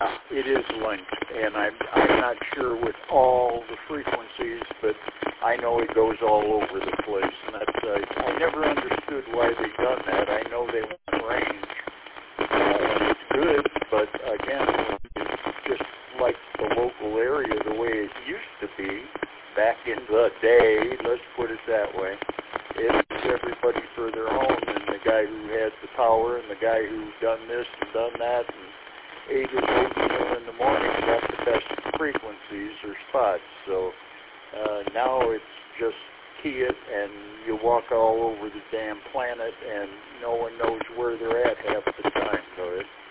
it is linked, and I'm not sure with all the frequencies, but I know it goes all over the place, and that's I never understood why they done that. I know they want range, and it's good, but again, it's just like the local area the way it used to be back in the day. Let's put it that way. It's everybody for their own, and the guy who had the power, and the guy who done this and done that, and ate his oatmeal in the morning got the best frequencies or spots. So now it's just key it, and you walk all over the damn planet, and no one knows where they're at half the time. So